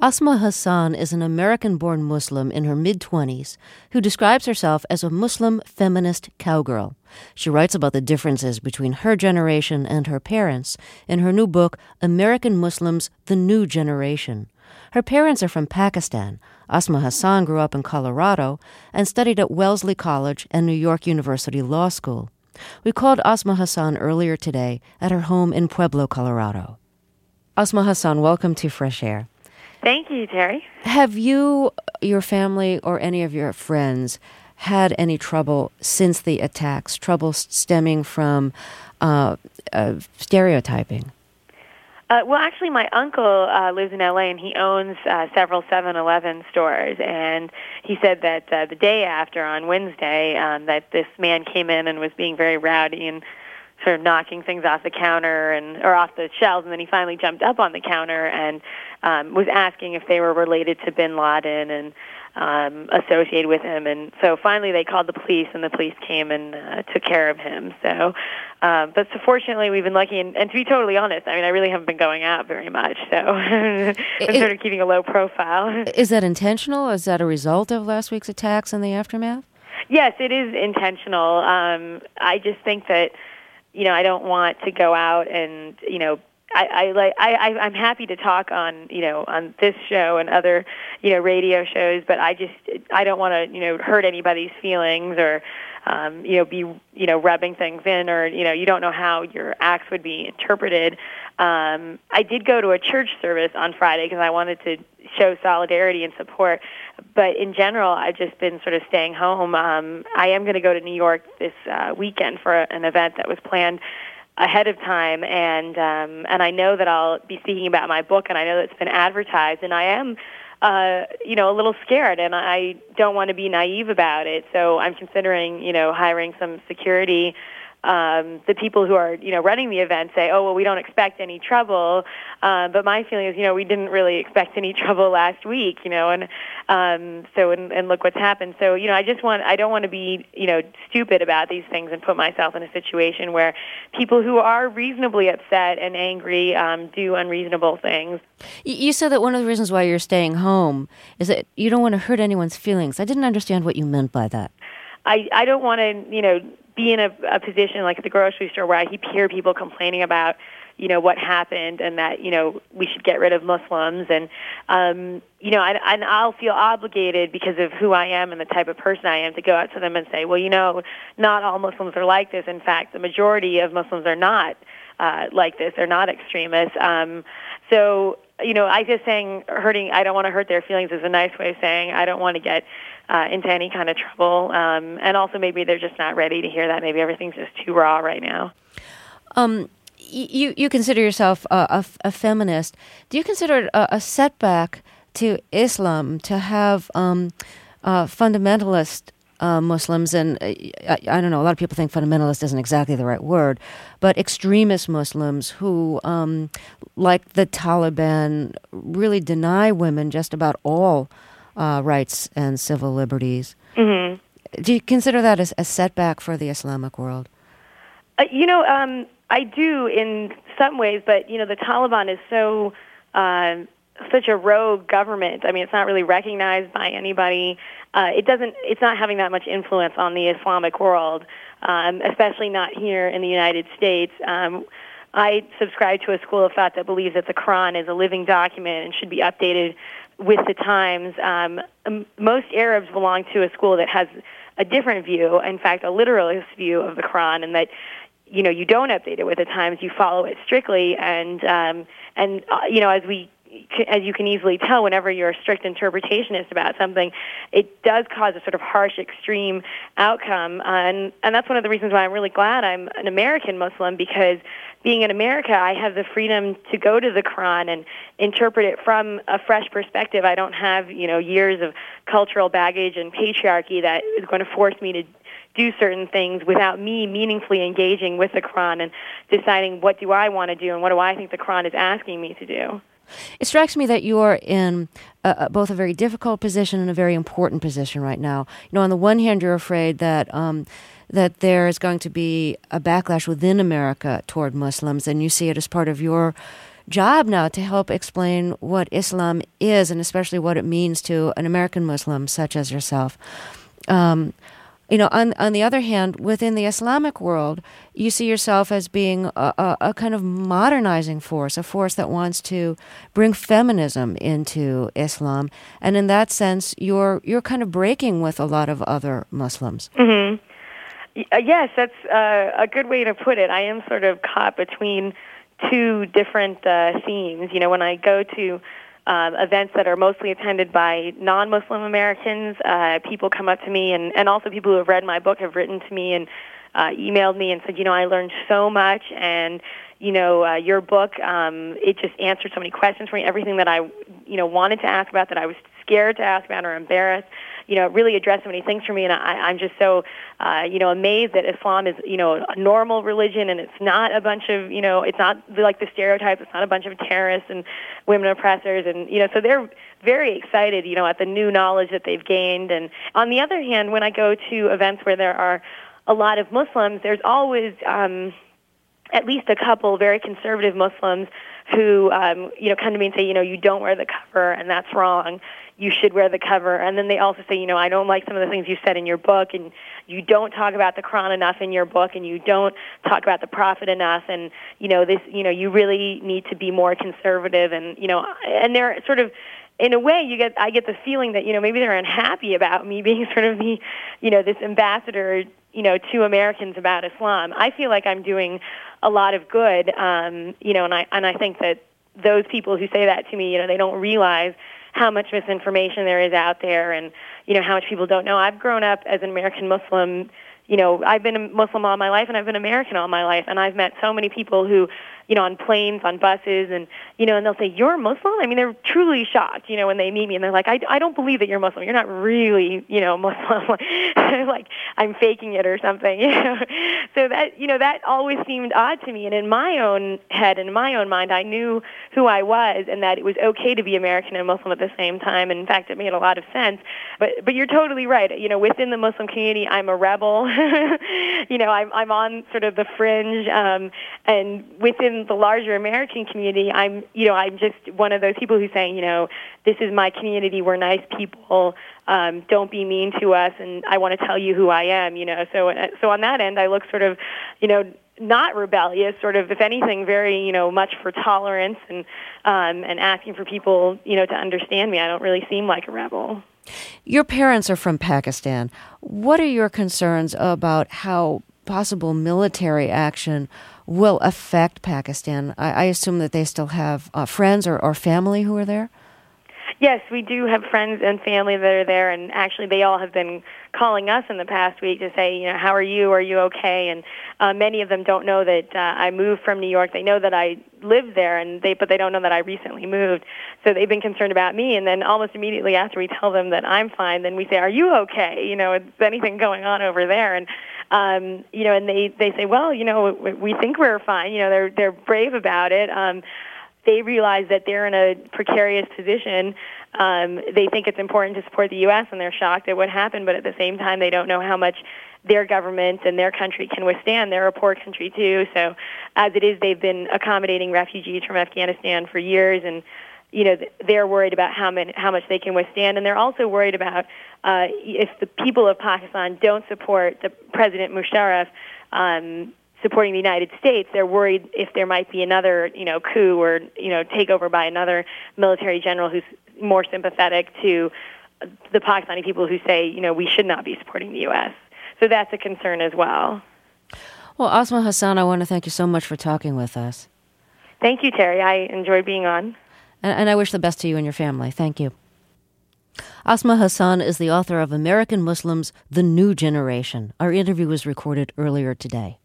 Asma Hassan is an American-born Muslim in her mid-20s who describes herself as a Muslim feminist cowgirl. She writes about the differences between her generation and her parents in her new book, American Muslims, The New Generation. Her parents are from Pakistan. Asma Hassan grew up in Colorado and studied at Wellesley College and New York University Law School. We called Asma Hassan earlier today at her home in Pueblo, Colorado. Asma Hassan, welcome to Fresh Air. Thank you, Terry. Have you, your family, or any of your friends had any trouble since the attacks, trouble stemming from stereotyping? Well, actually, my uncle lives in L.A., and he owns several 7-Eleven stores. And he said that the day after, on Wednesday, that this man came in and was being very rowdy and sort of knocking things off the counter or off the shelves, and then he finally jumped up on the counter and was asking if they were related to bin Laden and associated with him. And so finally they called the police, and the police came and took care of him. So, but so fortunately we've been lucky, and to be totally honest, I mean, I really haven't been going out very much, so I'm sort of keeping a low profile. Is that intentional? Is that a result of last week's attacks and the aftermath? Yes, it is intentional. I just think that, I don't want to go out and, I'm happy to talk on, on this show and other, radio shows, but I don't want to, hurt anybody's feelings or, be, rubbing things in, or, you don't know how your acts would be interpreted. I did go to a church service on Friday because I wanted to show solidarity and support, but in general, I've just been sort of staying home. I am going to go to New York this weekend for an event that was planned ahead of time, and I know that I'll be speaking about my book, and I know that it's been advertised, and I am a little scared, and I don't want to be naive about it. So I'm considering, hiring some security. The people who are, running the event say, oh, well, we don't expect any trouble. But my feeling is, we didn't really expect any trouble last week, and look what's happened. So, I don't want to be, stupid about these things and put myself in a situation where people who are reasonably upset and angry do unreasonable things. You said that one of the reasons why you're staying home is that you don't want to hurt anyone's feelings. I didn't understand what you meant by that. I don't want to, be in a position like at the grocery store where I hear people complaining about, what happened and that, we should get rid of Muslims. And, and I'll feel obligated because of who I am and the type of person I am to go out to them and say, well, not all Muslims are like this. In fact, the majority of Muslims are not like this. They're not extremists. So, I just saying I don't want to hurt their feelings is a nice way of saying I don't want to get into any kind of trouble. And also maybe they're just not ready to hear that. Maybe everything's just too raw right now. You consider yourself a feminist. Do you consider it a setback to Islam to have fundamentalist Muslims, and I don't know, a lot of people think fundamentalist isn't exactly the right word, but extremist Muslims who, like the Taliban, really deny women just about all rights and civil liberties? Mm-hmm. Do you consider that as a setback for the Islamic world? I do in some ways, but, the Taliban is such a rogue government. I mean, it's not really recognized by anybody. It's not having that much influence on the Islamic world, especially not here in the United States. I subscribe to a school of thought that believes that the Quran is a living document and should be updated with the times. Most Arabs belong to a school that has a different view, in fact, a literalist view of the Quran, and that you don't update it with the times, you follow it strictly, and as you can easily tell, whenever you're a strict interpretationist about something, it does cause a sort of harsh, extreme outcome. And that's one of the reasons why I'm really glad I'm an American Muslim, because being in America, I have the freedom to go to the Quran and interpret it from a fresh perspective. I don't have, years of cultural baggage and patriarchy that is going to force me to do certain things without me meaningfully engaging with the Quran and deciding what do I want to do and what do I think the Quran is asking me to do. It strikes me that you are in both a very difficult position and a very important position right now. On the one hand, you're afraid that that there is going to be a backlash within America toward Muslims, and you see it as part of your job now to help explain what Islam is and especially what it means to an American Muslim such as yourself. On the other hand, within the Islamic world, you see yourself as being a kind of modernizing force, a force that wants to bring feminism into Islam. And in that sense, you're kind of breaking with a lot of other Muslims. Mm-hmm. Yes, that's a good way to put it. I am sort of caught between two different themes. When I go to events that are mostly attended by non-Muslim Americans, people come up to me, and also people who have read my book have written to me and emailed me and said, I learned so much, and your book, it just answered so many questions for me. Everything that I wanted to ask about, that I was scared to ask about or embarrassed, it really addressed so many things for me, and I'm just so amazed that Islam is a normal religion, and it's not a bunch of it's not like the stereotypes. It's not a bunch of terrorists and women oppressors, and so they're very excited at the new knowledge that they've gained. And on the other hand, when I go to events where there are a lot of Muslims, there's always at least a couple very conservative Muslims who come to me and say, you don't wear the cover, and that's wrong. You should wear the cover. And then they also say, I don't like some of the things you said in your book, and you don't talk about the Quran enough in your book, and you don't talk about the Prophet enough, and you really need to be more conservative, and and they're sort of, in a way, I get the feeling that maybe they're unhappy about me being sort of the this ambassador to Americans about Islam. I feel like I'm doing a lot of good, and I think that those people who say that to me, they don't realize how much misinformation there is out there, and how much people don't know. I've grown up as an American Muslim. I've been a Muslim all my life, and I've been American all my life, and I've met so many people who, on planes, on buses, and and they'll say, "You're Muslim?" I mean, they're truly shocked, when they meet me, and they're like, "I don't believe that you're Muslim. You're not really, Muslim." Like I'm faking it or something, So that, that always seemed odd to me. And in my own head, in my own mind, I knew who I was, and that it was okay to be American and Muslim at the same time. And in fact, it made a lot of sense. But you're totally right. Within the Muslim community, I'm a rebel. I'm on sort of the fringe, and within the larger American community, I'm just one of those people who's saying, this is my community. We're nice people. Don't be mean to us, and I want to tell you who I am. So on that end, I look sort of, not rebellious, sort of, if anything, very, much for tolerance and asking for people, to understand me. I don't really seem like a rebel. Your parents are from Pakistan. What are your concerns about how possible military action will affect Pakistan? I assume that they still have friends or family who are there? Yes, we do have friends and family that are there, and actually they all have been calling us in the past week to say, how are you? Are you okay? And many of them don't know that I moved from New York. They know that I lived there, but they don't know that I recently moved. So they've been concerned about me, and then almost immediately after we tell them that I'm fine, then we say, are you okay? Is anything going on over there? And and they say, well, we think we're fine. They're brave about it. They realize that they're in a precarious position. They think it's important to support the U.S., and they're shocked at what happened, but at the same time, they don't know how much their government and their country can withstand. They're a poor country, too. So as it is, they've been accommodating refugees from Afghanistan for years, and they're worried about how much they can withstand, and they're also worried about if the people of Pakistan don't support the President Musharraf supporting the United States, they're worried if there might be another, coup or, takeover by another military general who's more sympathetic to the Pakistani people who say, we should not be supporting the U.S. So that's a concern as well. Well, Asma Hassan, I want to thank you so much for talking with us. Thank you, Terry. I enjoyed being on. And I wish the best to you and your family. Thank you. Asma Hassan is the author of American Muslims, The New Generation. Our interview was recorded earlier today.